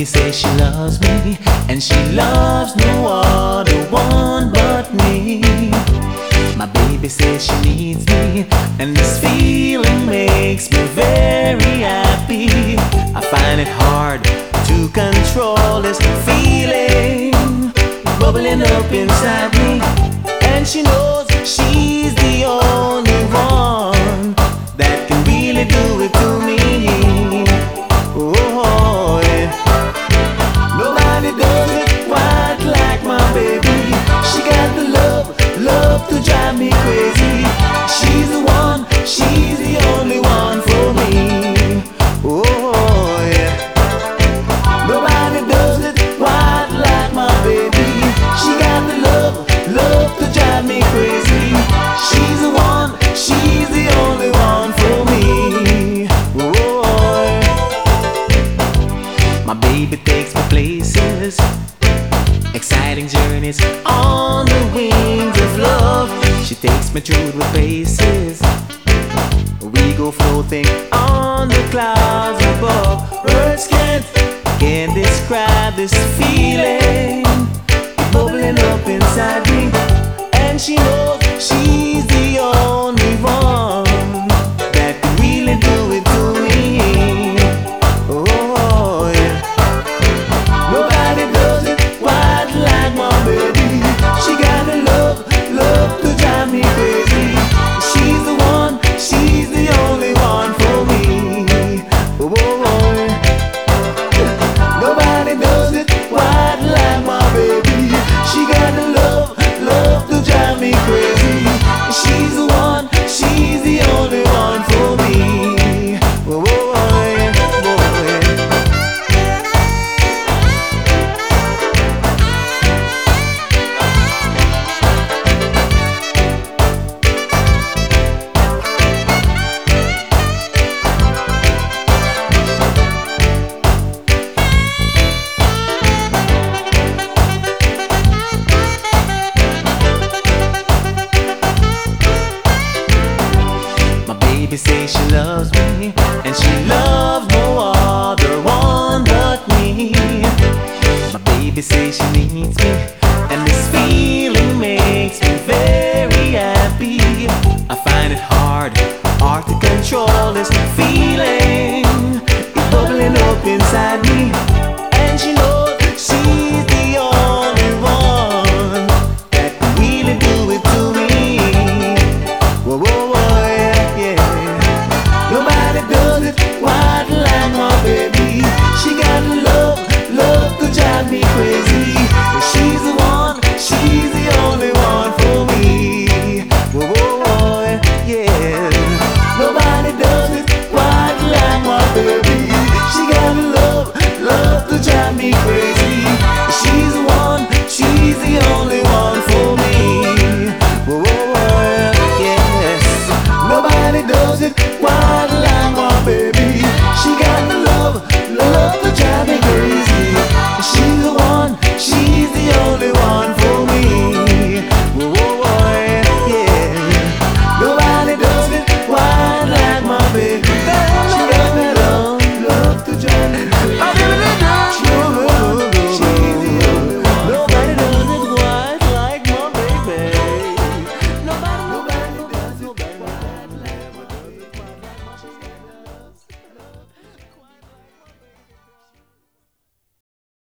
baby says she loves me, and she loves no other one but me. My baby says she needs me, and this feeling makes me very happy. I find it hard to control this feeling bubbling up inside me, and she knows she's the only one that can really do it to me. Oh, yeah. Nobody does it quite like my baby. She got the love to drive me crazy. She's the one, she's the only one for me. Oh, yeah. Nobody does it quite like my baby. She got the love to drive me crazy. She's the one, she's the only one for me. Oh, yeah. My baby takes me places, exciting journeys on the wings of love. She takes me through the places, we go floating on the clouds above. Words can't describe this feeling bubbling up inside me, and she knows she's the only one that can really do it to me. Oh, yeah. Nobody does it quite like my baby. She got the love to drive me crazy. She's the one, she's the only one for me. Oh, boy. Nobody does it quite like my baby. She got the love to drive me crazy. She's the one, she's the only one for me. Oh, boy, boy. Baby says she loves me, and she loves no other one but me. My baby says she needs me, and this feeling makes me very happy. I find it hard to control this feeling